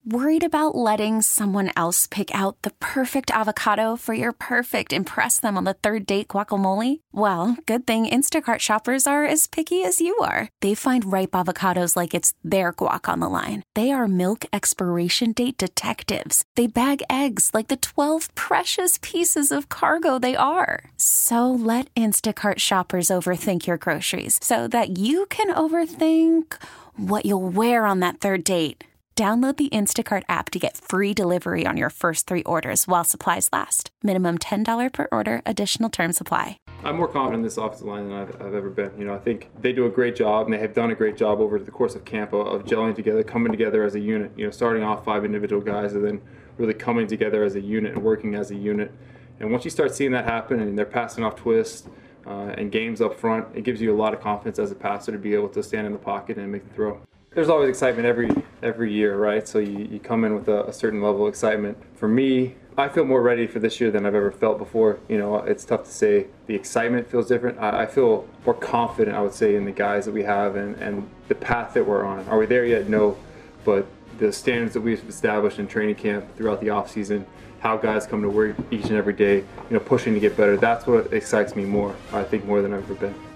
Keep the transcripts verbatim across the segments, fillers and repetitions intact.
Worried about letting someone else pick out the perfect avocado for your perfect impress them on the third date guacamole? Well, good thing Instacart shoppers are as picky as you are. They find ripe avocados like it's their guac on the line. They are milk expiration date detectives. They bag eggs like the twelve precious pieces of cargo they are. So let Instacart shoppers overthink your groceries so that you can overthink what you'll wear on that third date. Download the Instacart app to get free delivery on your first three orders while supplies last. Minimum ten dollars per order. Additional terms apply. I'm more confident in this offensive line than I've, I've ever been. You know, I think they do a great job, and they have done a great job over the course of camp of, of gelling together, coming together as a unit. You know, starting off five individual guys and then really coming together as a unit and working as a unit. And once you start seeing that happen and they're passing off twists uh, and games up front, it gives you a lot of confidence as a passer to be able to stand in the pocket and make the throw. There's always excitement every every year, right? So you, you come in with a, a certain level of excitement. For me, I feel more ready for this year than I've ever felt before. You know, it's tough to say the excitement feels different. I, I feel more confident, I would say, in the guys that we have and, and the path that we're on. Are we there yet? No. But the standards that we've established in training camp throughout the offseason, how guys come to work each and every day, you know, pushing to get better, that's what excites me more, I think, more than I've ever been.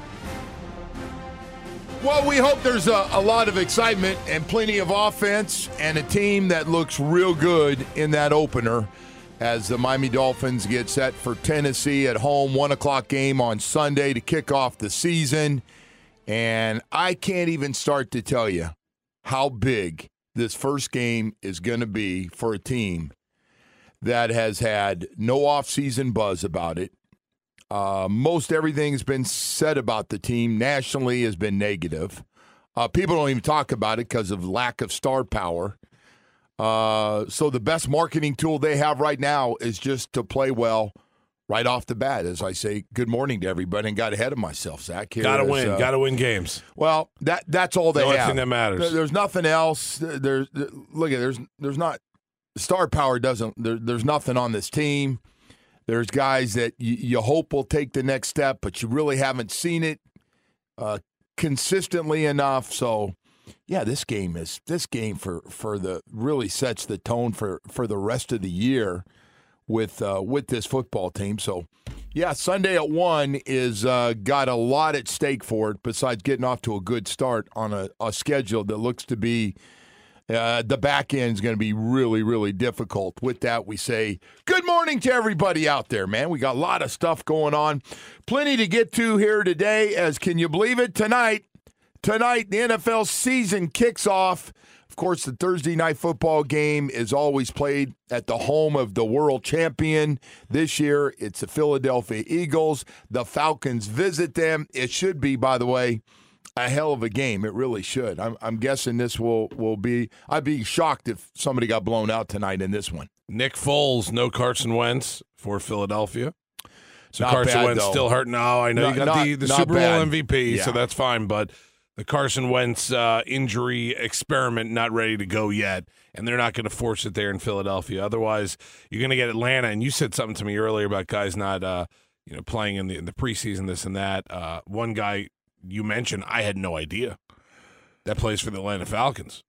Well, we hope there's a, a lot of excitement and plenty of offense and a team that looks real good in that opener as the Miami Dolphins get set for Tennessee at home, one o'clock game on Sunday to kick off the season. And I can't even start to tell you how big this first game is going to be for a team that has had no offseason buzz about it. Uh, most everything's been said about the team nationally has been negative. Uh, people don't even talk about it because of lack of star power. Uh, so the best marketing tool they have right now is just to play well right off the bat. As I say, good morning to everybody, and got ahead of myself, Zach. Got to win. Uh, Got to win games. Well, that that's all they the only have. thing that matters. There, there's nothing else. There's look at there's there's not star power doesn't. There, there's nothing on this team. There's guys that you, you hope will take the next step, but you really haven't seen it uh, consistently enough. So, yeah, this game is this game for, for the really sets the tone for, for the rest of the year with uh, with this football team. So, yeah, Sunday at one is uh, got a lot at stake for it. Besides getting off to a good start on a, a schedule that looks to be. Uh, the back end is going to be really, really difficult. With that, we say good morning to everybody out there, man. We got a lot of stuff going on. Plenty to get to here today, as can you believe it, tonight, tonight the N F L season kicks off. Of course, the Thursday night football game is always played at the home of the world champion. This year, it's the Philadelphia Eagles. The Falcons visit them. It should be, by the way, a hell of a game. It really should. I'm, I'm guessing this will, will be – I'd be shocked if somebody got blown out tonight in this one. Nick Foles, no Carson Wentz for Philadelphia. So Not Carson bad, Wentz though. still hurt. No, I know Not- you got not- the, the not Super Bowl bad. M V P, Yeah. so that's fine. But the Carson Wentz uh, injury experiment not ready to go yet, and they're not going to force it there in Philadelphia. Otherwise, you're going to get Atlanta. And you said something to me earlier about guys not uh, you know, playing in the, in the preseason, this and that. Uh, one guy you mentioned, I had no idea. That plays for the Atlanta Falcons.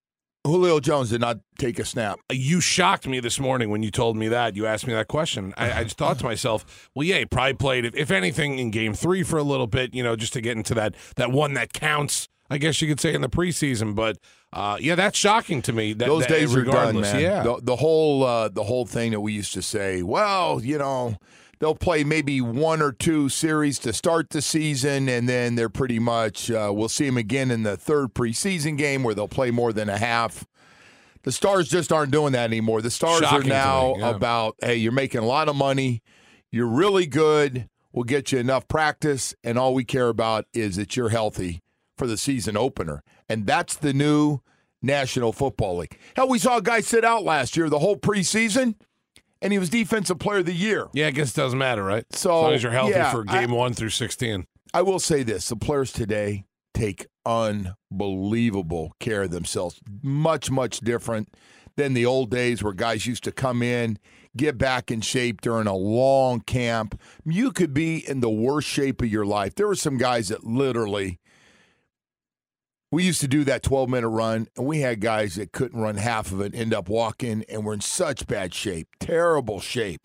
Julio Jones did not take a snap. You shocked me this morning when you told me that. You asked me that question. I, I just thought to myself, well, yeah, he probably played, if, if anything, in game three for a little bit, you know, just to get into that that one that counts, I guess you could say, in the preseason. But, uh, yeah, that's shocking to me. That, Those that, days are done, man. Yeah. The, the, whole, uh, the whole thing that we used to say, well, you know, they'll play maybe one or two series to start the season, and then they're pretty much uh, – we'll see them again in the third preseason game where they'll play more than a half. The Stars just aren't doing that anymore. The Stars Shocking are now to me, yeah. about, hey, you're making a lot of money. You're really good. We'll get you enough practice, and all we care about is that you're healthy for the season opener. And that's the new National Football League. Hell, we saw a guy sit out last year the whole preseason, and he was Defensive Player of the Year. Yeah, I guess it doesn't matter, right? So, as long as you're healthy yeah, for game I, one through sixteen. I will say this. The players today take unbelievable care of themselves. Much, much different than the old days where guys used to come in, get back in shape during a long camp. You could be in the worst shape of your life. There were some guys that literally we used to do that twelve-minute run, and we had guys that couldn't run half of it, end up walking, and were in such bad shape, terrible shape.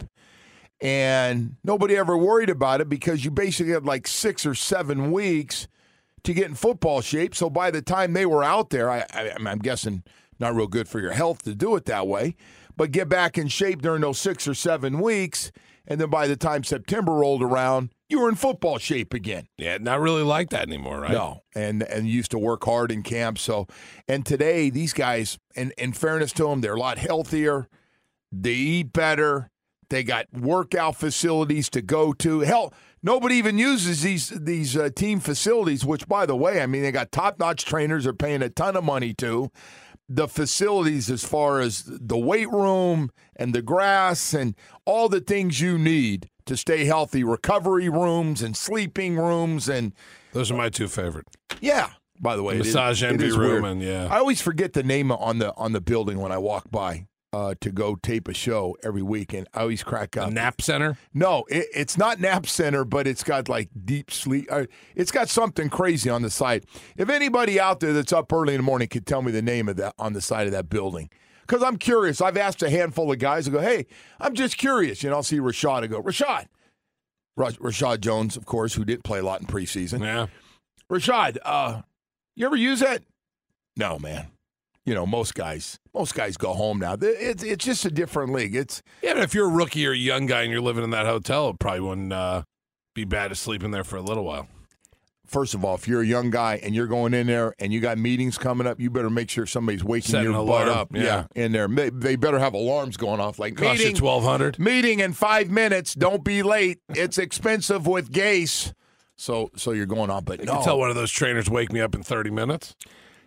And nobody ever worried about it because you basically had like six or seven weeks to get in football shape. So by the time they were out there, I, I, I'm guessing not real good for your health to do it that way, but get back in shape during those six or seven weeks, and then by the time September rolled around, you were in football shape again. Yeah, not really like that anymore, right? No, and and used to work hard in camp. So, and today these guys, and in fairness to them, they're a lot healthier. They eat better. They got workout facilities to go to. Hell, nobody even uses these these uh, team facilities. Which, by the way, I mean they got top notch trainers they're paying a ton of money to. The facilities, as far as the weight room and the grass and all the things you need to stay healthy, recovery rooms and sleeping rooms, and those are my two favorite. Yeah, by the way, the massage it is, envy it is room, weird. and yeah, I always forget the name on the on the building when I walk by uh, to go tape a show every week, and I always crack up. The Nap Center? No, it, it's not Nap Center, but it's got like deep sleep. Uh, it's got something crazy on the side. If anybody out there that's up early in the morning could tell me the name of that on the side of that building. Because I'm curious. I've asked a handful of guys. I go, hey, I'm just curious. You know, I'll see Rashad. I go, Rashad. Rashad Jones, of course, who didn't play a lot in preseason. Yeah. Rashad, uh, you ever use that? No, man. You know, most guys, most guys go home now. It's it's just a different league. It's yeah, but if you're a rookie or a young guy and you're living in that hotel, it probably wouldn't uh, be bad to sleep in there for a little while. First of all, if you're a young guy and you're going in there and you got meetings coming up, you better make sure somebody's waking Setting your an butt alarm, up. yeah. in there. They better have alarms going off. Like Cost you meeting, twelve hundred. meeting in five minutes. Don't be late. It's expensive with Gase. So, so you're going on. But You no, can tell one of those trainers wake me up in thirty minutes.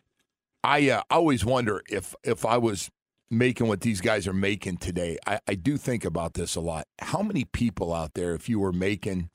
I uh, always wonder if if I was making what these guys are making today. I, I do think about this a lot. How many people out there, if you were making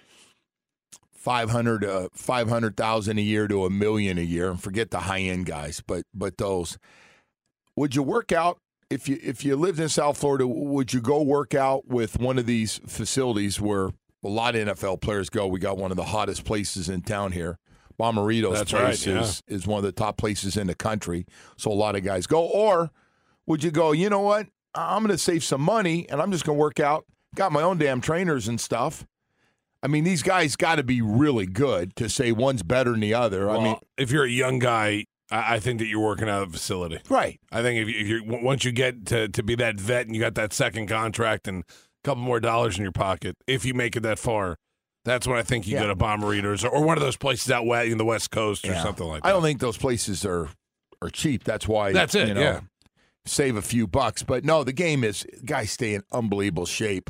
five hundred, uh, five hundred thousand a year to a million a year, and forget the high end guys, but but those, would you work out if you if you lived in South Florida? Would you go work out with one of these facilities where a lot of N F L players go? We got one of the hottest places in town here. Bommarito's That's place right, yeah. is, is one of the top places in the country, so a lot of guys go. Or would you go, you know what, I'm going to save some money, and I'm just going to work out, got my own damn trainers and stuff. I mean, these guys got to be really good to say one's better than the other. Well, I mean, if you're a young guy, I, I think that you're working out of a facility. right. I think if, you, if you're once you get to, to be that vet and you got that second contract and a couple more dollars in your pocket, if you make it that far, that's when I think you Yeah. go to Bomberitos or, or one of those places out west in the West Coast or Yeah. something like that. I don't think those places are are cheap. That's why That's it, You know, yeah. save a few bucks. But no, the game is guys stay in unbelievable shape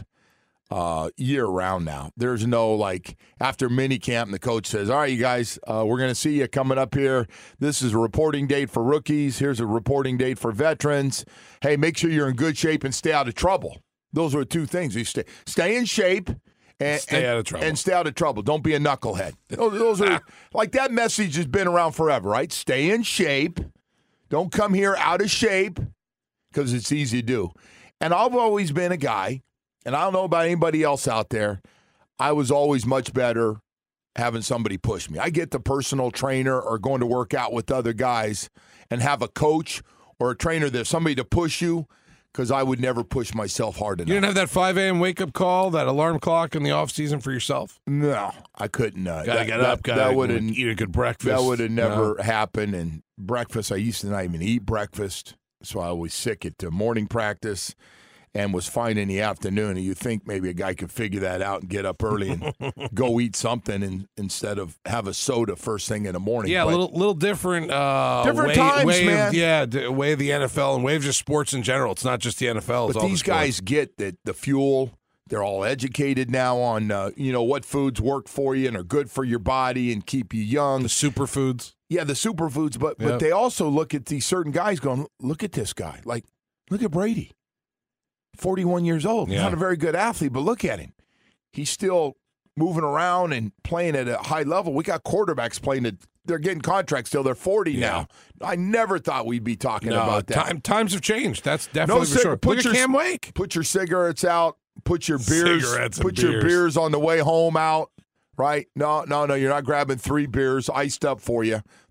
uh, year round now. There's no like after mini camp and the coach says, "All right, you guys, uh, we're going to see you coming up here. This is a reporting date for rookies. Here's a reporting date for veterans. Hey, make sure you're in good shape and stay out of trouble." Those are the two things. You stay stay in shape. And, Stay and, out of trouble. And stay out of trouble. Don't be a knucklehead. Those, those are like that message has been around forever, right? Stay in shape. Don't come here out of shape because it's easy to do. And I've always been a guy, and I don't know about anybody else out there, I was always much better having somebody push me. I get the personal trainer or going to work out with other guys and have a coach or a trainer there's somebody to push you. Because I would never push myself hard enough. You didn't have that five a.m. wake-up call, that alarm clock in the off-season for yourself? No, I couldn't. Uh, Gotta that, get that, up, gotta that would have eat a good breakfast. That would have never No. happened. And breakfast, I used to not even eat breakfast, so I was sick at the morning practice and was fine in the afternoon. And you think maybe a guy could figure that out and get up early and go eat something and, instead of have a soda first thing in the morning. Yeah, a But little little different. Uh, Different way, times, way of- man. Yeah, the way of the N F L and way of just sports in general. It's not just the N F L. It's But all these the sports. guys get that the fuel. They're all educated now on uh, you know what foods work for you and are good for your body and keep you young. the superfoods. Yeah, the superfoods, but Yeah. but they also look at these certain guys going, look at this guy. Like, look at Brady. forty-one years old. Yeah. Not a very good athlete, but look at him. He's still moving around and playing at a high level. We got quarterbacks playing at they're getting contracts till they're forty Yeah. now. I never thought we'd be talking No, about that. time, times have changed. That's definitely for cig- sure. put Look your- at Cam Wake. Put your cigarettes out. Put your beers. Cigarettes and put your beers. beers on the way home out. Right? No, no, no. You're not grabbing three beers iced up for you.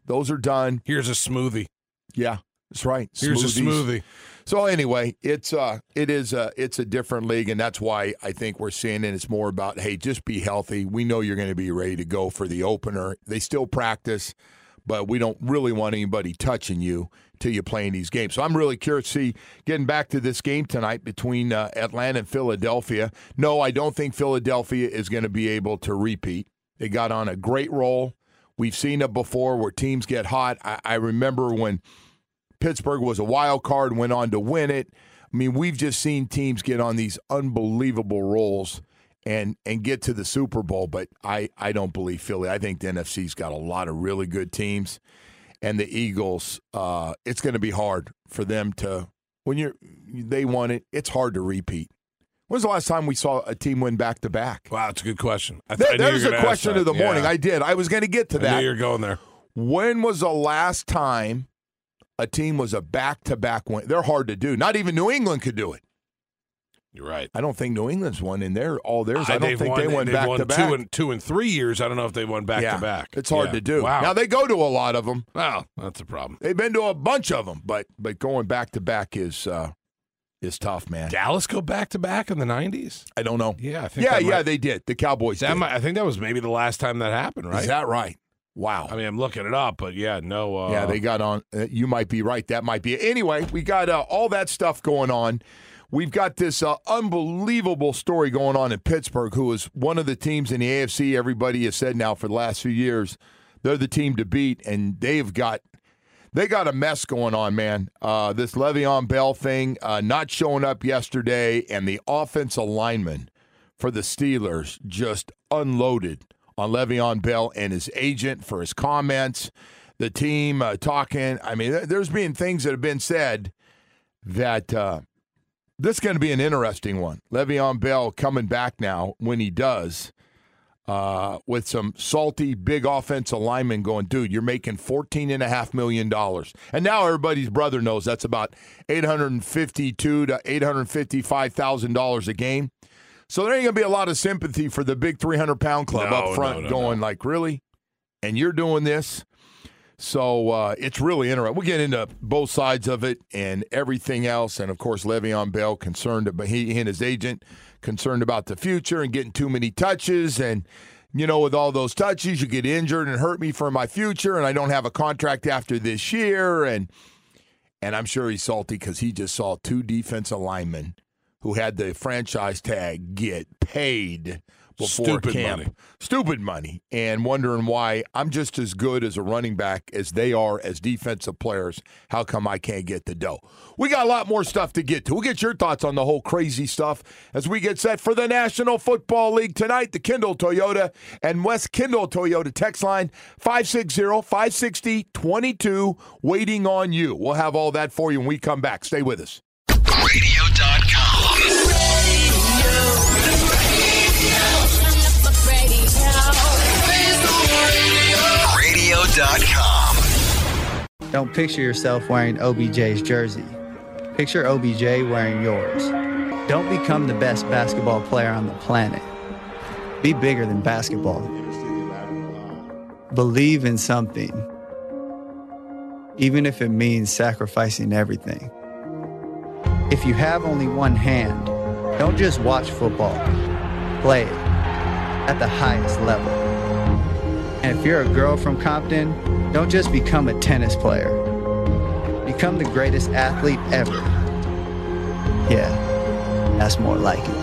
Those are done. Here's a smoothie. Yeah, that's right. Here's Smoothies. a smoothie. So anyway, it's uh, it is uh, it's a different league, and that's why I think we're seeing it. It's more about, hey, just be healthy. We know you're going to be ready to go for the opener. They still practice, but we don't really want anybody touching you till you play in these games. So I'm really curious to see, getting back to this game tonight between uh, Atlanta and Philadelphia. No, I don't think Philadelphia is going to be able to repeat. They got on a great roll. We've seen it before where teams get hot. I, I remember when Pittsburgh was a wild card and went on to win it. I mean, we've just seen teams get on these unbelievable rolls and and get to the Super Bowl, but I, I don't believe Philly. I think the N F C's got a lot of really good teams, and the Eagles, uh, it's going to be hard for them to, when you're they won it, it's hard to repeat. When's the last time we saw a team win back-to-back? Wow, that's a good question. I th- There, I knew there's you were a gonna question ask of the that. morning. Yeah. I did. I was going to get to I that. knew you were going there. When was the last time a team was a back-to-back win? They're hard to do. Not even New England could do it. You're right. I don't think New England's won in there all theirs. I, Uh, don't they've think won, they won they've back won to back. Two and, two and three years. I don't know if they won back yeah, to back. It's hard Yeah. to do. Wow. Now they go to a lot of them. Wow, that's a problem. They've been to a bunch of them, but but going back to back is uh, is tough, man. Dallas go back to back in the nineties? I don't know. Yeah, I think Yeah, that yeah, might- they did. The Cowboys that did. might, I think that was maybe the last time that happened, right? Is that right? Wow. I mean, I'm looking it up, but yeah, no. Uh, yeah, they got on. Uh, you might be right. That might be it. Anyway, we got uh, all that stuff going on. We've got this uh, unbelievable story going on in Pittsburgh, who is one of the teams in the A F C. Everybody has said now for the last few years they're the team to beat, and they've got they got a mess going on, man. Uh, this Le'Veon Bell thing uh, not showing up yesterday, and the offensive lineman for the Steelers just unloaded on Le'Veon Bell and his agent for his comments. The team uh, talking. I mean, there's been things that have been said that uh, this is going to be an interesting one. Le'Veon Bell coming back now when he does uh, with some salty, big offensive linemen going, dude, you're making fourteen point five million dollars. And now everybody's brother knows that's about eight hundred fifty-two thousand to eight hundred fifty-five thousand dollars a game. So there ain't going to be a lot of sympathy for the big three hundred pound club No, up front no, no, going no. like, really? And you're doing this? So uh, it's really interesting. We'll get into both sides of it and everything else. And, of course, Le'Veon Bell concerned about he and his agent concerned about the future and getting too many touches. And, you know, with all those touches, you get injured and hurt me for my future. And I don't have a contract after this year. And, and I'm sure he's salty because he just saw two defensive linemen who had the franchise tag get paid before Stupid camp. money. Stupid money. And wondering why I'm just as good as a running back as they are as defensive players. How come I can't get the dough? We got a lot more stuff to get to. We'll get your thoughts on the whole crazy stuff as we get set for the National Football League tonight. The Kindle Toyota and West Kindle Toyota text line five six zero, five six zero, two two waiting on you. We'll have all that for you when we come back. Stay with us. radio dot com. radio dot com. Don't picture yourself wearing O B J's jersey. Picture O B J wearing yours. Don't become the best basketball player on the planet. Be bigger than basketball. Believe in something, even if it means sacrificing everything. If you have only one hand, don't just watch football. Play it at the highest level. And if you're a girl from Compton, don't just become a tennis player. Become the greatest athlete ever. Yeah, that's more like it.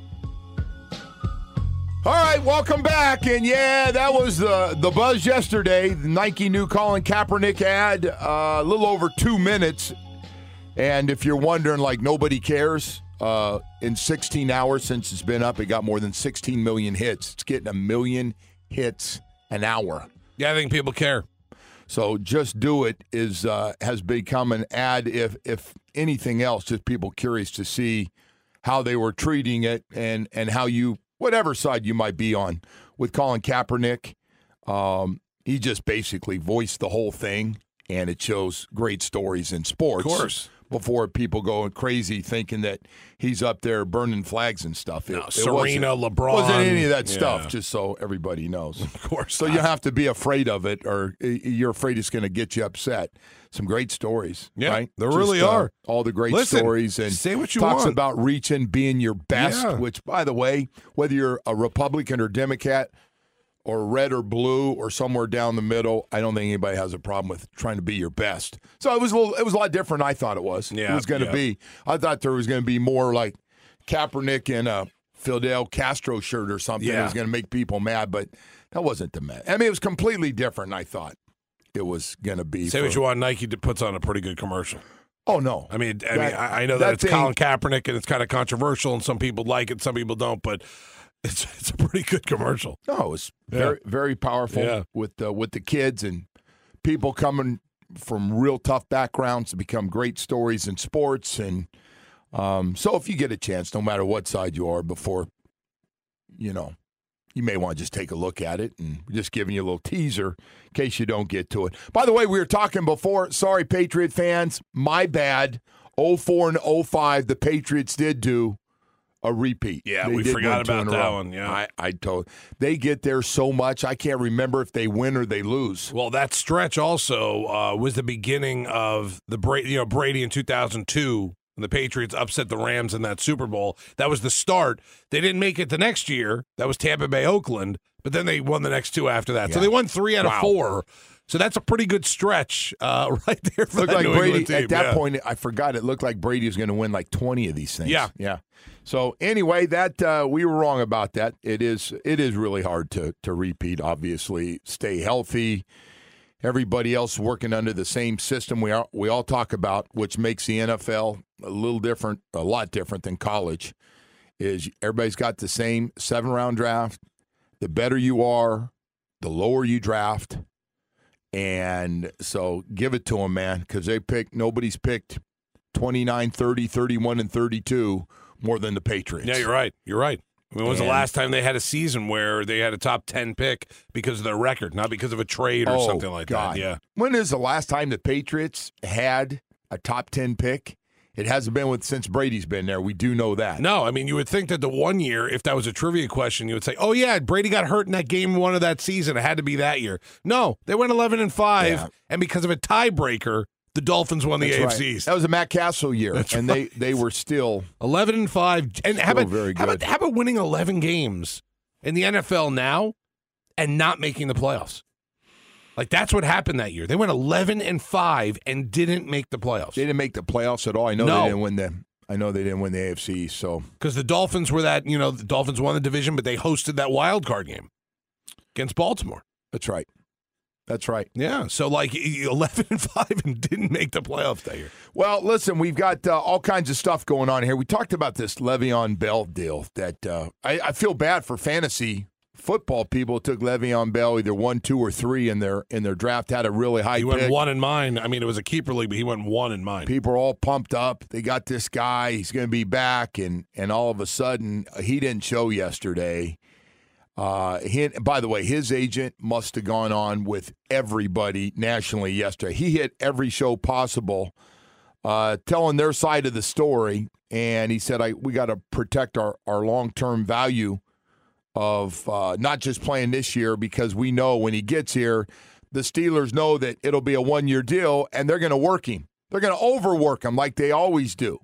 All right, welcome back. And yeah, that was the, the buzz yesterday. The Nike new Colin Kaepernick ad, uh, a little over two minutes. And if you're wondering, like, nobody cares, uh, in sixteen hours since it's been up, it got more than sixteen million hits. It's getting a million hits an hour. Yeah, I think people care. So Just Do It is uh, has become an ad, if if anything else, just people curious to see how they were treating it and, and how you, whatever side you might be on. With Colin Kaepernick, um, he just basically voiced the whole thing, and it shows great stories in sports. Of course. before people going crazy thinking that he's up there burning flags and stuff. It, No, it Serena, wasn't, LeBron. wasn't any of that Yeah. stuff, just so everybody knows. Of course. So not. you have to be afraid of it, or you're afraid it's going to get you upset. Some great stories, Yeah, right? there Just, really uh, are. all the great Listen, stories, and say what you talks want. about reaching, being your best. Yeah. Which, by the way, whether you're a Republican or Democrat, or red or blue, or somewhere down the middle, I don't think anybody has a problem with trying to be your best. So it was a little, it was a lot different than I thought it was. Yeah, it was going to yeah. be. I thought there was going to be more like Kaepernick in a Fidel Castro shirt or something. Yeah. It was going to make people mad, but that wasn't the mad. I mean, it was completely different than I thought it was going to be. Say for, what you want. Nike puts on a pretty good commercial. Oh, no. I mean, I That- mean, I I know that, that it's thing- Colin Kaepernick and it's kind of controversial, and some people like it, some people don't. But it's it's a pretty good commercial. No, it was Yeah. very, very powerful Yeah. with uh, with the kids and people coming from real tough backgrounds to become great stories in sports. And um, so if you get a chance, no matter what side you are, before, you know, you may want to just take a look at it, and just giving you a little teaser in case you don't get to it. By the way, we were talking before. Sorry, Patriot fans. My bad. oh four and oh five, the Patriots did do a repeat. Yeah, They we did forgot win two about in a that row. one, yeah. I, I told they get there so much. I can't remember if they win or they lose. Well, that stretch also uh, was the beginning of the Brady, you know, Brady in two thousand two. When the Patriots upset the Rams in that Super Bowl. That was the start. They didn't make it the next year. That was Tampa Bay, Oakland. But then they won the next two after that. So Yeah. they won three out Wow. of four. So that's a pretty good stretch uh, right there for Looked that like New Brady England team. at that yeah. point. I forgot. It looked like Brady was going to win like twenty of these things. Yeah. yeah. So anyway, that uh, we were wrong about that. It is it is really hard to to repeat. Obviously, stay healthy. Everybody else working under the same system we all, we all talk about, which makes the N F L a little different, a lot different than college, is everybody's got the same seven-round draft. The better you are, the lower you draft. And so give it to them, man, because they picked, nobody's picked twenty-nine, thirty, thirty-one, and thirty-two more than the Patriots. Yeah, you're right. You're right. I mean, when was the And- last time they had a season where they had a top ten pick because of their record, not because of a trade or Oh, something like God. that? Yeah. When is the last time the Patriots had a top ten pick? It hasn't been with since Brady's been there. We do know that. No, I mean, you would think that the one year, if that was a trivia question, you would say, oh, yeah, Brady got hurt in that game one of that season. It had to be that year. No, they went eleven and five, Yeah. and because of a tiebreaker, the Dolphins won the That's A F right. C East. That was a Matt Castle year, That's and right. they, they were still eleven and five. And how Still about, very how, about, good. how about winning eleven games in the N F L now and not making the playoffs? Like, that's what happened that year. They went eleven and five and didn't make the playoffs. they didn't make the playoffs at all. I know No. they didn't win the I know they didn't win the A F C East, so Because the Dolphins were that, you know, the Dolphins won the division, but they hosted that wild card game against Baltimore. that's right. That's right. Yeah, so like eleven and five and didn't make the playoffs that year. Well, listen, we've got uh, all kinds of stuff going on here. We talked about this Le'Veon Bell deal that uh, I, I feel bad for fantasy football people. Took Le'Veon Bell either one, two, or three in their in their draft. Had a really high He pick. went one in mine. I mean, it was a keeper league, but he went one in mine. People are all pumped up. They got this guy. He's going to be back, and and all of a sudden uh, he didn't show yesterday. Uh, he, by the way, his agent must have gone on with everybody nationally yesterday. He hit every show possible, uh, telling their side of the story. And he said, "I we got to protect our, our long term value of uh, not just playing this year, because we know when he gets here, the Steelers know that it'll be a one year deal, and they're going to work him. They're going to overwork him like they always do."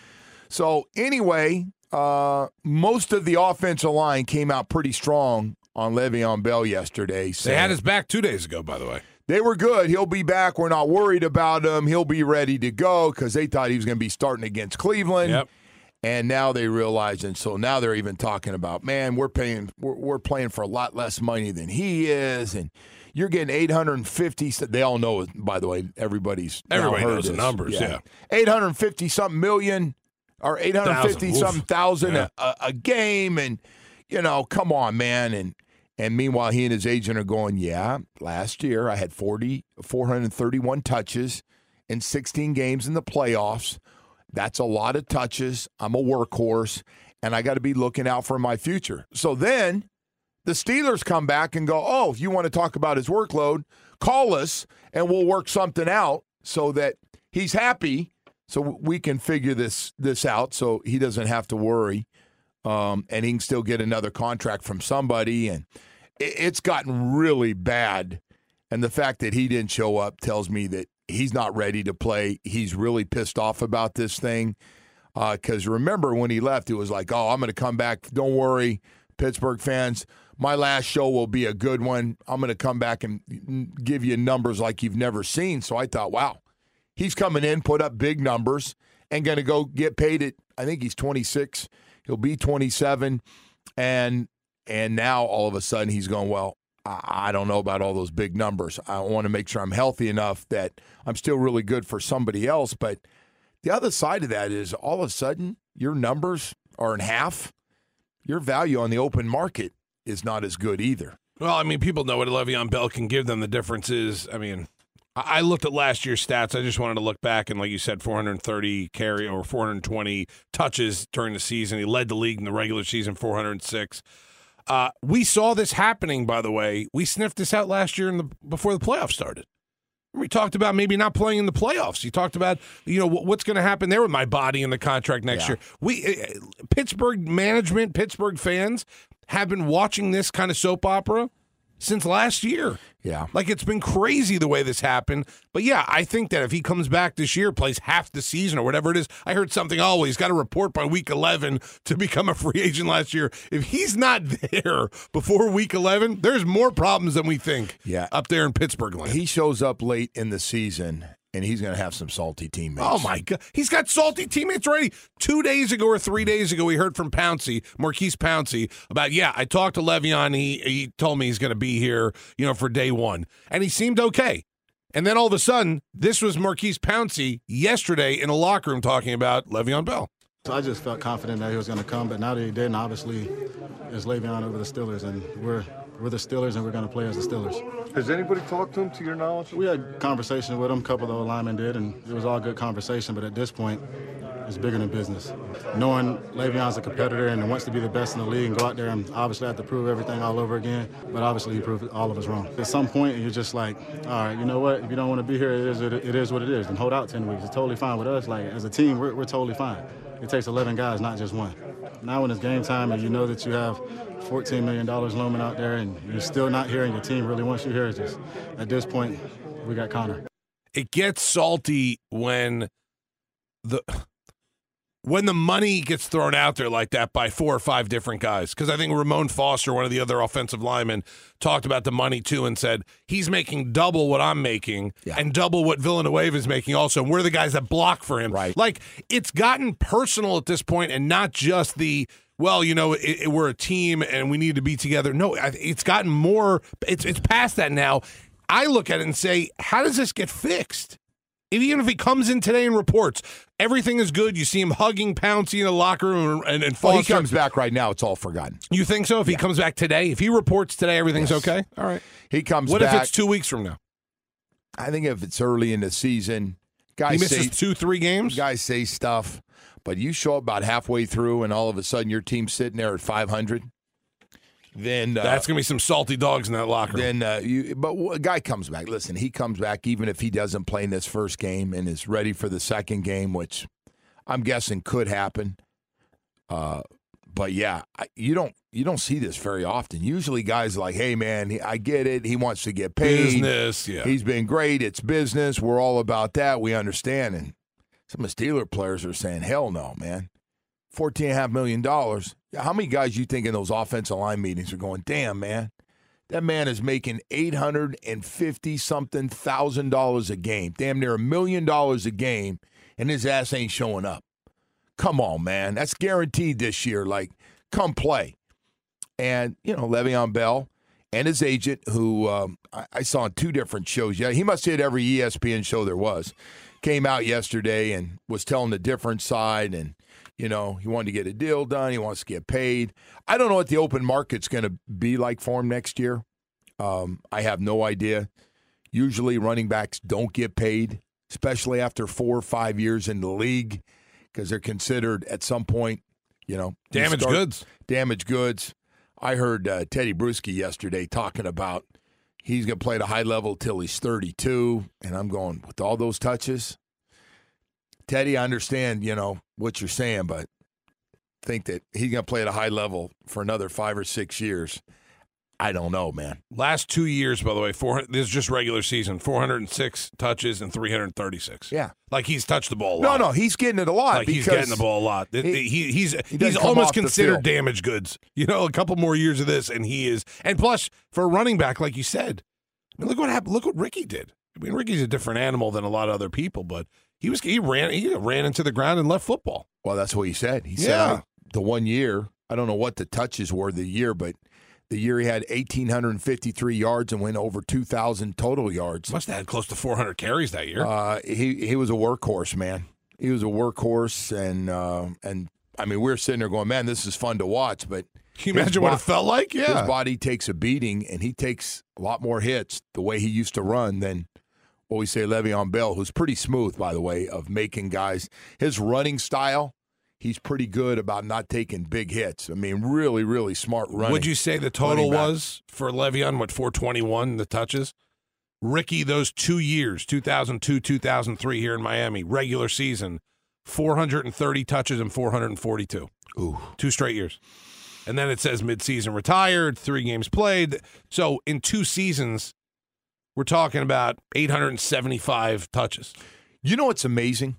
So anyway. Uh, most of the offensive line came out pretty strong on Le'Veon Bell yesterday. They had his back two days ago, by the way. They were good. He'll be back. We're not worried about him. He'll be ready to go, because they thought he was going to be starting against Cleveland. Yep. And now they realize, and so now they're even talking about, man, we're paying, we're, we're playing for a lot less money than he is, and you're getting eight hundred fifty. They all know, by the way, everybody's now Everybody heard knows the this. numbers, yeah. eight hundred fifty something million. Or eight hundred fifty Thousand. something thousand Yeah. a, a game, and you know, come on, man. And and meanwhile, he and his agent are going, yeah, last year I had forty, four hundred thirty-one touches in sixteen games in the playoffs. That's a lot of touches. I'm a workhorse, and I got to be looking out for my future. So then the Steelers come back and go, oh, if you want to talk about his workload, call us, and we'll work something out so that he's happy, So we can figure this this out so he doesn't have to worry, um, and he can still get another contract from somebody. And it, it's gotten really bad, and the fact that he didn't show up tells me that he's not ready to play. He's really pissed off about this thing because uh, remember when he left, it was like, oh, I'm going to come back. Don't worry, Pittsburgh fans. My last show will be a good one. I'm going to come back and give you numbers like you've never seen. So I thought, wow, he's coming in, put up big numbers, and going to go get paid at, I think he's twenty-six. He'll be twenty-seven. And and now all of a sudden he's going, well, I, I don't know about all those big numbers. I want to make sure I'm healthy enough that I'm still really good for somebody else. But the other side of that is all of a sudden your numbers are in half. Your value on the open market is not as good either. Well, I mean, people know what Le'Veon Bell can give them. The difference is, I mean, I looked at last year's stats. I just wanted to look back, and like you said, four hundred thirty carry or four hundred twenty touches during the season. He led the league in the regular season, four hundred six. Uh, we saw this happening, by the way. We sniffed this out last year in the, before the playoffs started. We talked about maybe not playing in the playoffs. You talked about, you know, what's going to happen there with my body and the contract next yeah. year. We uh, Pittsburgh management, Pittsburgh fans have been watching this kind of soap opera since last year. Yeah. Like, it's been crazy the way this happened. But, yeah, I think that if he comes back this year, plays half the season or whatever it is, I heard something, oh, well, he's got to report by week eleven to become a free agent last year. If he's not there before week eleven, there's more problems than we think yeah. up there in Pittsburgh land. He shows up late in the season, and he's going to have some salty teammates. Oh, my God. He's got salty teammates already. Two days ago or three days ago, we heard from Pouncey, Maurkice Pouncey, about, yeah, I talked to Le'Veon. He, he told me he's going to be here, you know, for day one. And he seemed okay. And then all of a sudden, this was Maurkice Pouncey yesterday in a locker room talking about Le'Veon Bell. So I just felt confident that he was going to come, but now that he didn't, obviously, it's Le'Veon over the Steelers, and we're we're the Steelers, and we're going to play as the Steelers. Has anybody talked to him, to your knowledge? We had conversations with him, a couple of the linemen did, and it was all good conversation, but at this point, it's bigger than business. Knowing Le'Veon's a competitor and wants to be the best in the league and go out there and obviously have to prove everything all over again, but obviously he proved all of us wrong. At some point, you're just like, all right, you know what? If you don't want to be here, it is, it is what it is, and hold out ten weeks. It's totally fine with us. Like, as a team, we're, we're totally fine. It takes eleven guys, not just one. Now when it's game time and you know that you have fourteen million dollars looming out there and you're still not here and your team really wants you here, it's just, at this point, we got Connor. It gets salty when the when the money gets thrown out there like that by four or five different guys. Because I think Ramon Foster, one of the other offensive linemen, talked about the money too and said, he's making double what I'm making yeah. and double what Villanueva is making also. And we're the guys that block for him. Right. Like, it's gotten personal at this point and not just the, well, you know, it, it, we're a team and we need to be together. No, it's gotten more, it's it's past that now. I look at it and say, how does this get fixed? Even if he comes in today and reports, everything is good. You see him hugging Pouncey in the locker room and, and Foster. Well, he comes back right now, it's all forgotten. You think so? If yeah. he comes back today? If he reports today, everything's yes. okay? All right. He comes what back. What if it's two weeks from now? I think if it's early in the season, guys he misses say, two, three games? Guys say stuff, but you show up about halfway through and all of a sudden your team's sitting there at five hundred. Then uh, that's gonna be some salty dogs in that locker room. Then, uh, you, but a guy comes back. Listen, he comes back even if he doesn't play in this first game and is ready for the second game, which I'm guessing could happen. Uh, but yeah, I, you don't you don't see this very often. Usually, guys are like, "Hey, man, he, I get it. He wants to get paid. Business, yeah. He's been great. It's business. We're all about that. We understand." And some of the Steeler players are saying, "Hell no, man." fourteen point five million dollars. How many guys you think in those offensive line meetings are going, damn, man, that man is making eight hundred fifty something thousand dollars a game, damn near a million dollars a game, and his ass ain't showing up. Come on, man. That's guaranteed this year. Like, come play. And, you know, Le'Veon Bell and his agent, who um, I, I saw on two different shows. Yeah, he must hit every E S P N show there was. Came out yesterday and was telling the different side, and you know, he wanted to get a deal done. He wants to get paid. I don't know what the open market's going to be like for him next year. Um, I have no idea. Usually running backs don't get paid, especially after four or five years in the league, because they're considered at some point, you know. Damaged goods. Damaged goods. I heard uh, Teddy Bruschi yesterday talking about he's going to play at a high level till he's thirty-two, and I'm going, with all those touches, Teddy, I understand, you know, what you're saying, but think that he's going to play at a high level for another five or six years. I don't know, man. Last two years, by the way, four. This is just regular season. four hundred six touches and three hundred thirty-six. Yeah, like he's touched the ball a no, lot. No, no, he's getting it a lot. Like he's getting the ball a lot. He, he, he's he he's almost considered field. damaged goods. You know, a couple more years of this, and he is. And plus, for a running back, like you said, I mean, look what happened. Look what Ricky did. I mean, Ricky's a different animal than a lot of other people, but he was he ran he ran into the ground and left football. Well, that's what he said. He said yeah. I, the one year, I don't know what the touches were the year, but the year he had one thousand eight hundred fifty-three yards and went over two thousand total yards. Must have had close to four hundred carries that year. Uh, he he was a workhorse, man. He was a workhorse, and uh, and I mean, we we're sitting there going, man, this is fun to watch. But can you imagine bo- what it felt like? Yeah, his body takes a beating, and he takes a lot more hits the way he used to run than what we say Le'Veon Bell, who's pretty smooth, by the way, of making guys. His running style. He's pretty good about not taking big hits. I mean, really, really smart running. Would you say the total was for Le'Veon, what, four twenty-one, the touches? Ricky, those two years, two thousand two, two thousand three here in Miami, regular season, four hundred thirty touches and four hundred forty-two. Ooh. Two straight years. And then it says midseason retired, three games played. So in two seasons, we're talking about eight hundred seventy-five touches. You know what's amazing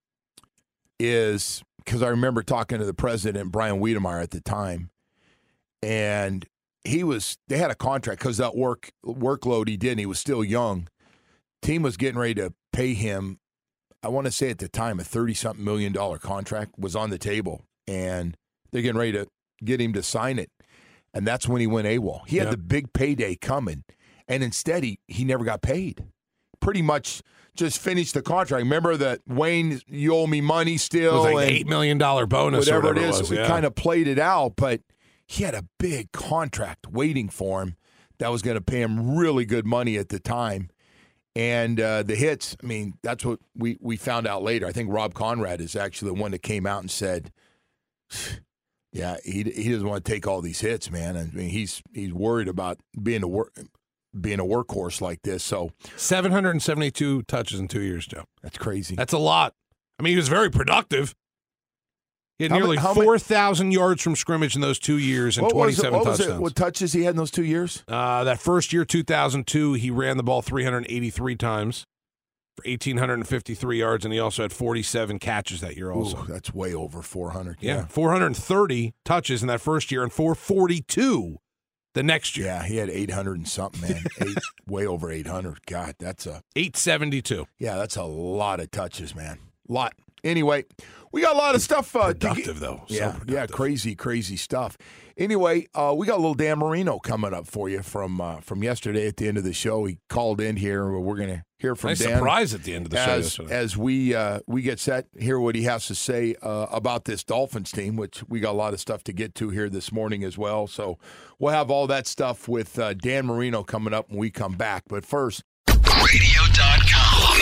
is... because I remember talking to the president, Brian Wiedemeyer, at the time, and he was, they had a contract because that work workload he did, and he was still young. Team was getting ready to pay him, I want to say at the time, a thirty-something million dollar contract was on the table, and they're getting ready to get him to sign it, and that's when he went AWOL. He had yep. the big payday coming, and instead he, he never got paid. Pretty much just finished the contract. Remember that, Wayne, you owe me money still. It was like and an eight million dollars bonus whatever, or whatever it is. it was. We yeah. kind of played it out, but he had a big contract waiting for him that was going to pay him really good money at the time. And uh, the hits, I mean, that's what we, we found out later. I think Rob Conrad is actually the one that came out and said, yeah, he he doesn't want to take all these hits, man. I mean, he's he's worried about being a work. being a workhorse like this. So seven hundred seventy-two touches in two years, Joe. That's crazy. That's a lot. I mean, he was very productive. He had how nearly ma- four thousand yards from scrimmage in those two years and what twenty-seven was it, what touchdowns. Was it, what touches he had in those two years? Uh, that first year, two thousand two, he ran the ball three hundred eighty-three times for one thousand eight hundred fifty-three yards, and he also had forty-seven catches that year also. Ooh, that's way over four hundred. Yeah, yeah, four hundred thirty touches in that first year and four forty-two the next year. Yeah, he had eight hundred and something, man. Eight, way over eight hundred. God, that's a... eight seventy-two. Yeah, that's a lot of touches, man. Lot. Anyway, we got a lot of stuff. Uh, productive, to, though. So yeah, productive. yeah, crazy, crazy stuff. Anyway, uh, we got a little Dan Marino coming up for you from uh, from yesterday at the end of the show. He called in here. We're going to hear from nice Dan. Surprise at the end of the show as, yesterday. As we, uh, we get set, hear what he has to say uh, about this Dolphins team, which we got a lot of stuff to get to here this morning as well. So we'll have all that stuff with uh, Dan Marino coming up when we come back. But first, radio dot com.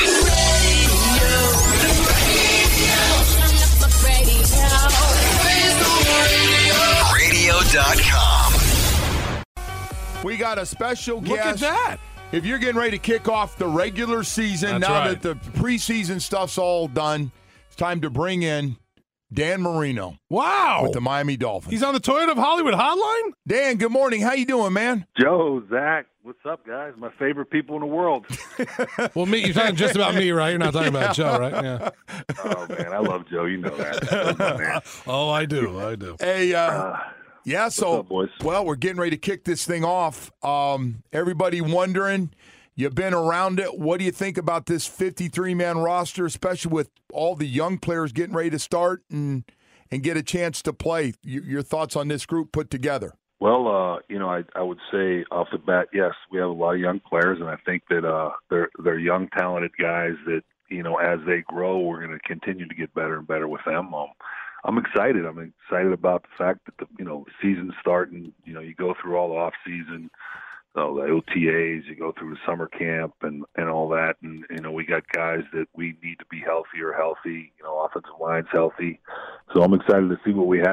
radio dot com. we got a special Look guest. at that. If you're getting ready to kick off the regular season, That's now right. that the preseason stuff's all done, it's time to bring in Dan Marino Wow. with the Miami Dolphins. He's on the Toyota of Hollywood hotline? Dan, good morning. How you doing, man? Joe, Zach, what's up, guys? My favorite people in the world. Well, me, you're talking just about me, right? You're not talking about Joe, right? Yeah. Oh, man, I love Joe. You know that. That's my man. Oh, I do. I do. Hey, uh, Uh, yeah, so, up, boys? well, we're getting ready to kick this thing off. Um, everybody wondering, you've been around it. What do you think about this fifty-three man roster, especially with all the young players getting ready to start and and get a chance to play? Your, your thoughts on this group put together? Well, uh, you know, I, I would say off the bat, yes, we have a lot of young players, and I think that uh, they're they're young, talented guys that, you know, as they grow, we're going to continue to get better and better with them. Um, I'm excited. I'm excited about the fact that the you know season's starting. You know, you go through all the off season, so the O T As, you go through the summer camp and, and all that, and you know we got guys that we need to be healthy or healthy. You know, offensive line's healthy, so I'm excited to see what we have.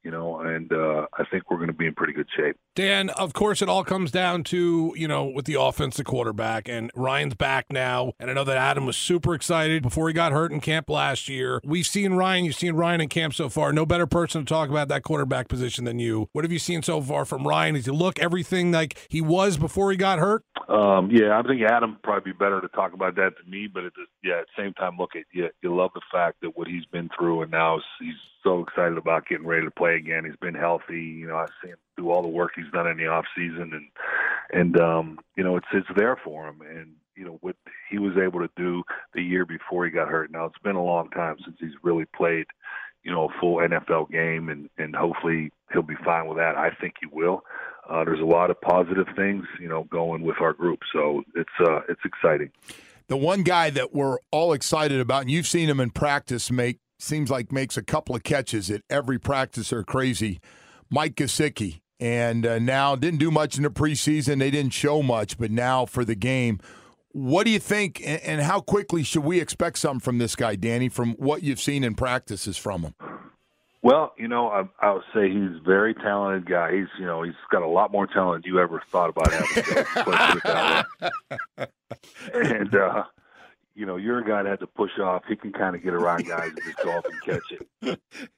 you know, and uh, I think we're going to be in pretty good shape. Dan, of course, it all comes down to, you know, with the offense, the quarterback, and Ryan's back now. And I know that Adam was super excited before he got hurt in camp last year. We've seen Ryan. You've seen Ryan in camp so far. No better person to talk about that quarterback position than you. What have you seen so far from Ryan? Does he look everything like he was before he got hurt? Um, yeah, I think Adam would probably be better to talk about that than me. But at the, yeah, at the same time, look at you. You love the fact that what he's been through, and now he's so excited about getting ready to play again. He's been healthy. You know, I've seen him do all the work he's done in the off season, and and um, you know, it's it's there for him. And you know, what he was able to do the year before he got hurt. Now it's been a long time since he's really played, you know, a full N F L game, and and hopefully he'll be fine with that. I think he will. Uh, there's a lot of positive things, you know, going with our group, so it's uh, it's exciting. The one guy that we're all excited about, and you've seen him in practice make, seems like makes a couple of catches at every practice are crazy, Mike Gesicki. And uh, now didn't do much in the preseason. They didn't show much, but now for the game, what do you think, and, and how quickly should we expect something from this guy, Danny, from what you've seen in practices from him? Well, you know, I, I would say he's a very talented guy. He's, you know, he's got a lot more talent than you ever thought about having. So let's put it that way. And, uh, you know, you're a guy that had to push off. He can kind of get around guys and just go off and catch it.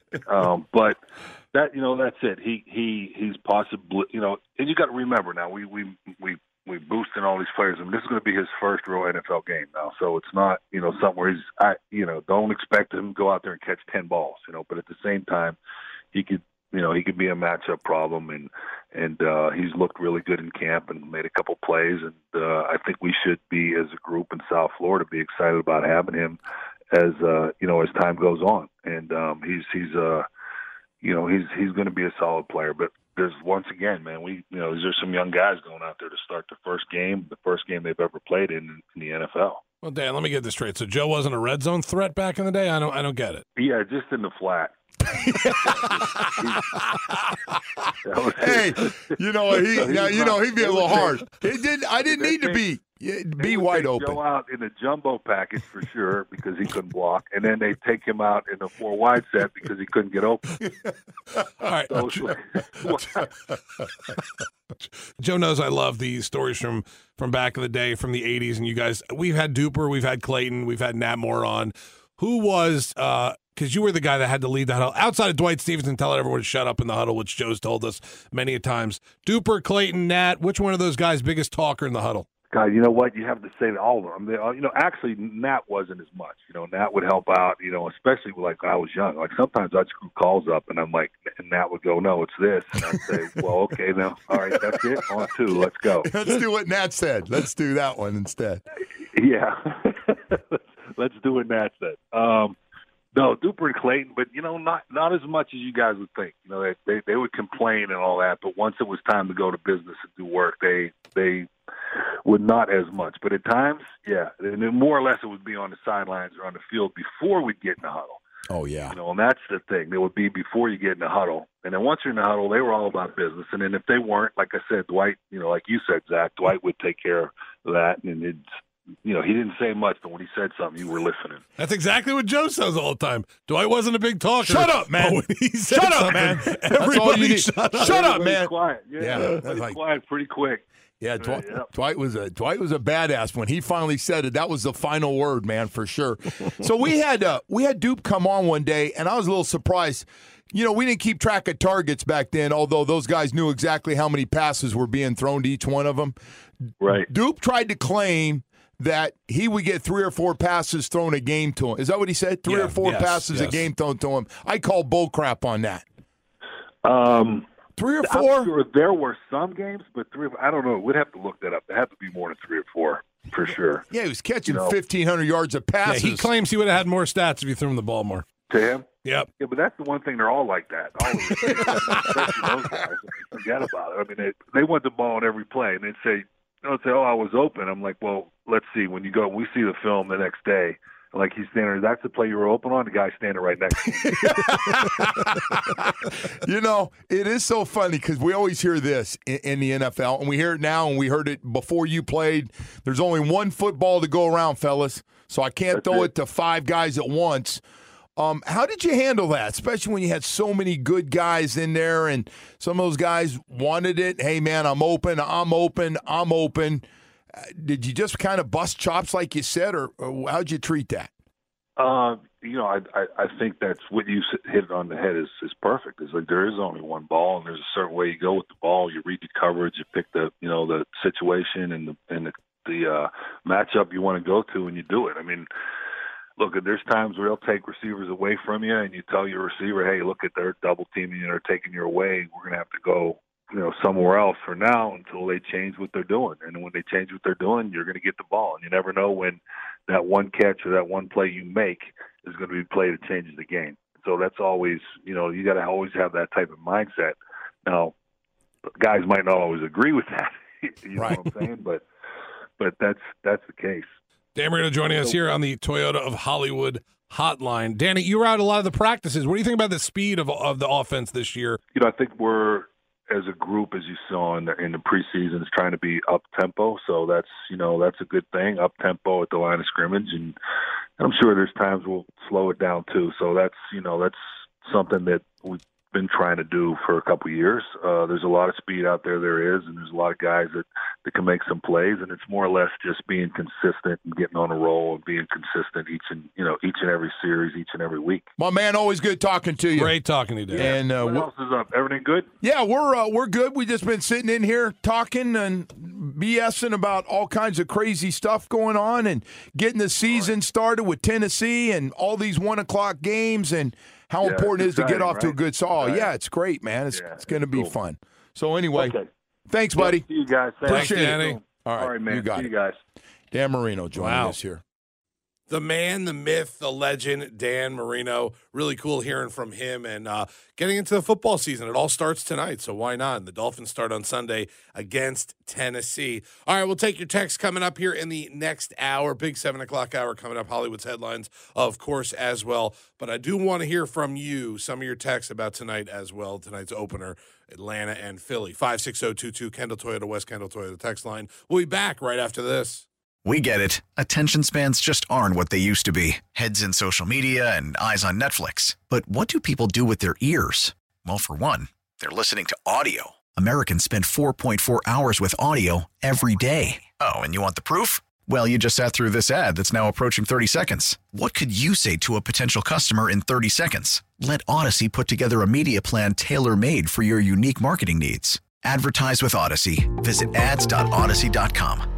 Um, but that, you know, that's it. He he he's possibly, you know, and you got to remember now. We we we we boosting all these players. I mean, this is going to be his first real N F L game now, so it's not, you know, something where he's, I, you know, don't expect him to go out there and catch ten balls, you know. But at the same time, he could, you know, he could be a matchup problem, and and uh, he's looked really good in camp and made a couple plays, and uh, I think we should be, as a group in South Florida, be excited about having him as uh, you know, as time goes on, and um, he's he's uh, you know, he's he's going to be a solid player, but. There's once again, man, we you know, there's some young guys going out there to start the first game, the first game they've ever played in in the N F L. Well, Dan, let me get this straight. So Joe wasn't a red zone threat back in the day? I don't I don't get it. Yeah, just in the flat. Hey, you know he, now, you know he'd be a little hard. It did. I didn't need to be be wide open. Joe out in a jumbo package for sure because he couldn't block, and then they take him out in a four wide set because he couldn't get open. All right. Joe knows I love these stories from from back in the day, from the eighties, and you guys. We've had Duper, we've had Clayton, we've had Nat Moore on. Who was? Uh, Because you were the guy that had to lead the huddle. Outside of Dwight Stevenson telling everyone to shut up in the huddle, which Joe's told us many a times. Duper, Clayton, Nat, which one of those guys biggest talker in the huddle? God, you know what? You have to say that all of them. They, you know, actually, Nat wasn't as much. You know, Nat would help out, you know, especially like when I was young. Like sometimes I'd screw calls up, and I'm like, and Nat would go, no, it's this. And I'd say, well, okay, now, all right, that's it. On two, let's go. Let's do what Nat said. Let's do that one instead. Yeah. Let's do what Nat said. Um, No, Duper and Clayton, but, you know, not not as much as you guys would think. You know, they, they they would complain and all that, but once it was time to go to business and do work, they they would not as much. But at times, yeah, and then more or less it would be on the sidelines or on the field before we'd get in the huddle. Oh, yeah. You know, and that's the thing. They would be before you get in the huddle. And then once you're in the huddle, they were all about business. And then if they weren't, like I said, Dwight, you know, like you said, Zach, Dwight would take care of that, and it's, you know, he didn't say much, but when he said something, you were listening. That's exactly what Joe says all the time. Dwight wasn't a big talker. Shut up, man. Shut up, man. Everybody shut up. Shut up, man. Quiet. Yeah, yeah, everybody's like, quiet pretty quick. Yeah, Dwight, uh, yep. Dwight was a Dwight was a badass when he finally said it. That was the final word, man, for sure. So we had uh, we had Dupe come on one day, and I was a little surprised. You know, we didn't keep track of targets back then, although those guys knew exactly how many passes were being thrown to each one of them. Right. Dupe tried to claim that he would get three or four passes thrown a game to him. Is that what he said? Three yeah, or four yes, passes yes. a game thrown to him. I call bull crap on that. Um, three or four? I'm sure there were some games, but three. I don't know. We'd have to look that up. There had to be more than three or four for sure. Yeah, he was catching you know, fifteen hundred yards of passes. Yeah, he claims he would have had more stats if you threw him the ball more. To him? Yep. Yeah, but that's the one thing. They're all like that. All of them. Especially those guys. I mean, forget about it. I mean, they, they want the ball on every play, and they'd say, they'll say, oh, I was open. I'm like, well, let's see. When you go, we see the film the next day. Like he's standing, that's the play you were open on. The guy's standing right next to you. You know, it is so funny because we always hear this in, in the N F L, and we hear it now, and we heard it before you played. There's only one football to go around, fellas, so I can't that's throw it. it to five guys at once. Um, how did you handle that, especially when you had so many good guys in there and some of those guys wanted it? Hey, man, I'm open, I'm open, I'm open. Uh, did you just kind of bust chops like you said, or, or how'd you treat that? Uh, you know, I, I I think that's what you hit on the head is is perfect. It's like there is only one ball, and there's a certain way you go with the ball. You read the coverage, you pick the you know the situation and the and the, the uh, matchup you want to go to, and you do it. I mean, look, there's times where they'll take receivers away from you, and you tell your receiver, hey, look at they're double teaming you, they're taking you away. We're gonna have to go you know somewhere else for now until they change what they're doing. And when they change what they're doing, you're gonna get the ball, and you never know when that one catch or that one play you make is going to be a play that changes the game. So that's always, you know, you got to always have that type of mindset. Now, guys might not always agree with that, you right. know what I'm saying? But but that's that's the case. Dan Marino joining us here on the Toyota of Hollywood hotline. Danny, you were out a lot of the practices. What do you think about the speed of of the offense this year? You know, I think we're, as a group, as you saw in the, in the preseason, is trying to be up tempo. So that's you know that's a good thing. Up tempo at the line of scrimmage, and I'm sure there's times we'll slow it down too. So that's you know that's something that we've been trying to do for a couple of years. Uh, there's a lot of speed out there. There is, and there's a lot of guys that, that can make some plays. And it's more or less just being consistent and getting on a roll and being consistent each and you know each and every series, each and every week. My man, always good talking to you. Great talking to you, Dan. And uh, what else is up? Everything good? Yeah, we're uh, we're good. We just been sitting in here talking and BSing about all kinds of crazy stuff going on and getting the season started with Tennessee and all these one o'clock games and how yeah, important it is to get off right? to a good saw. Right. Yeah, it's great, man. It's, yeah, it's going to be cool. fun. So anyway, okay. Thanks, buddy. Yeah, see you guys. Thanks, Appreciate it. Danny. All right, all right, man. You got see it. you guys. Dan Marino joining Wow. us here. The man, the myth, the legend, Dan Marino. Really cool hearing from him and uh, getting into the football season. It all starts tonight, so why not? And the Dolphins start on Sunday against Tennessee. All right, we'll take your text coming up here in the next hour. Big seven o'clock hour coming up. Hollywood's headlines, of course, as well. But I do want to hear from you, some of your texts about tonight as well, tonight's opener, Atlanta and Philly. five six zero two two, Kendall Toyota, West Kendall Toyota, text line. We'll be back right after this. We get it. Attention spans just aren't what they used to be. Heads in social media and eyes on Netflix. But what do people do with their ears? Well, for one, they're listening to audio. Americans spend four point four hours with audio every day. Oh, and you want the proof? Well, you just sat through this ad that's now approaching thirty seconds. What could you say to a potential customer in thirty seconds? Let Odyssey put together a media plan tailor-made for your unique marketing needs. Advertise with Odyssey. Visit ads dot odyssey dot com.